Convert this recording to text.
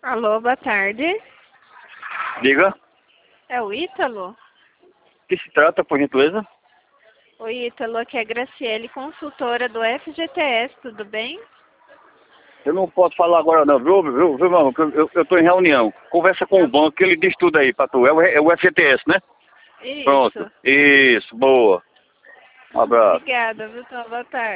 Alô, boa tarde. Diga, É o Ítalo? que se trata, por gentileza? Oi, Ítalo, aqui é a Graciele, consultora do FGTS, tudo bem? Eu não posso falar agora não, viu, irmão? Eu tô em reunião. Conversa com o banco, que ele diz tudo aí pra tu. É o FGTS, né? Pronto. Isso. Isso, boa. Um abraço. Obrigada, viu? Então, boa tarde.